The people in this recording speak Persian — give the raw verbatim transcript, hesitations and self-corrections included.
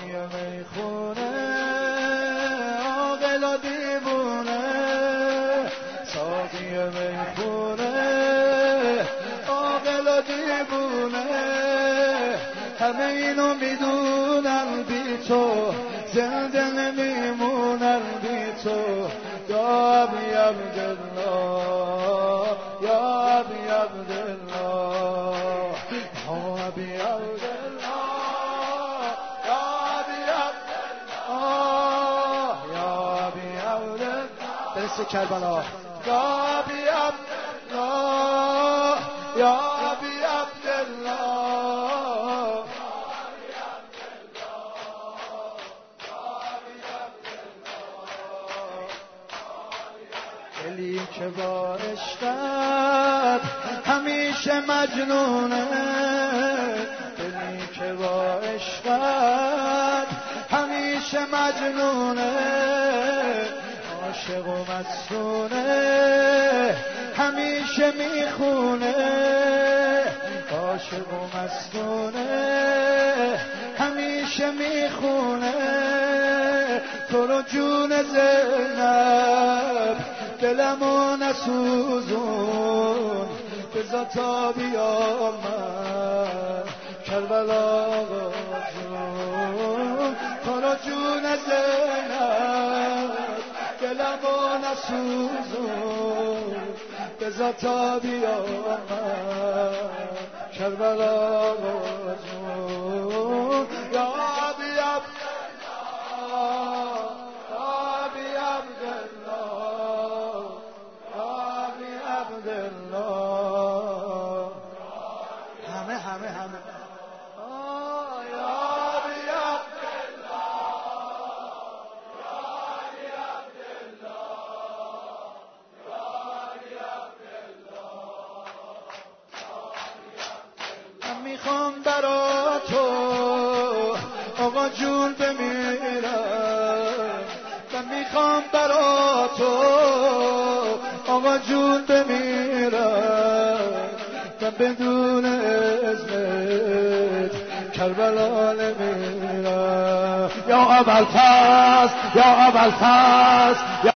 میخونه عاقل و دیوونه، ساقی میخونه عاقل و دیوونه، همه اینو میدونن بی تو زنده نمیمونن بی تو. یا ابی عبدالله یا ابی عبدالله یا ابی عبدالله یا ابی عبدالله یا ابی عبدالله برس کربلا. یا ابی عبدالله یا ابی عبدالله دلی که با عشقت همیشه مجنونه، دلی که با عشقت همیشه مجنونه، عاشق و مسونه همیشه میخونه، عاشق و مسونه همیشه میخونه. تو رو جون زینب دلمو نسوزون، بذار تا بیام من کربلا جون. تو رو جون زینب دلمو نسوزون، بذار تا بیام من کربلا جون. یا ابی عبدالله یا ابی عبدالله یا ابی عبدالله همه همه همه میخوام برا تو آقا جون بمیرم، من میخوام برا تو آقا جون بمیرم، من بدون اذنت کربلا نمیرم. یا ابوالفضل یا ابوالفضل